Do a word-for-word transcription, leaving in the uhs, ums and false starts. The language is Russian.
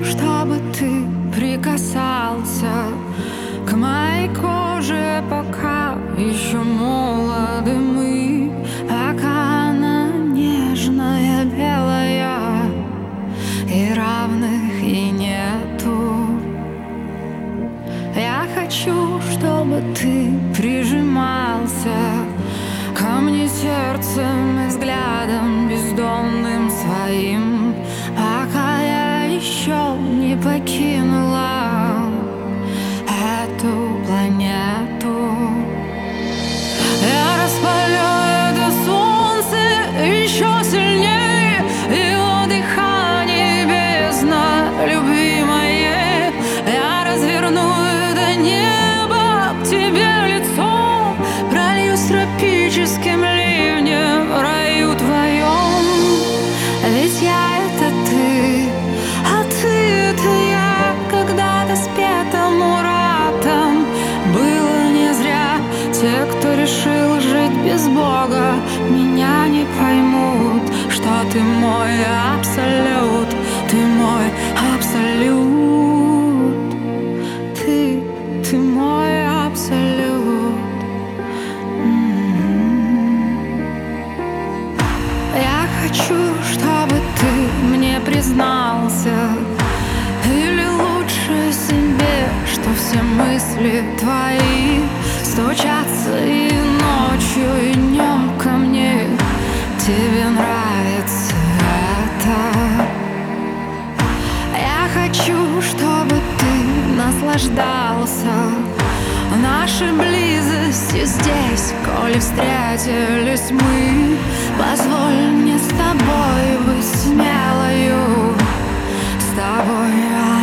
чтобы ты прикасался к моей коже, пока еще молоды мы, пока она нежная, белая, и равных ей нету. Я хочу, чтобы ты прижимался ко мне сердцем и взглядом бездонным своим, пока я еще не покинула эту планету. Я распалю это солнце еще сильнее, его дыхание бездна любви моей. Я разверну это небо к тебе лицом, пролью с тропическим ливнем в раю твоем. Ведь я — это ты, а ты — это я. Когда-то спета Муратом было не зря. Те, кто решил жить без Бога, меня не поймут, что ты мой абсолют, ты мой абсолют, ты, ты мой абсолют. Я хочу, чтобы ты мне признался, или лучше себе, что все мысли твои стучатся и ночью, и днем ко мне. Тебе нравится это? Я хочу, чтобы ты наслаждался нашей близости здесь, коли встретились мы. Позволь мне с тобой быть смелою, с тобой я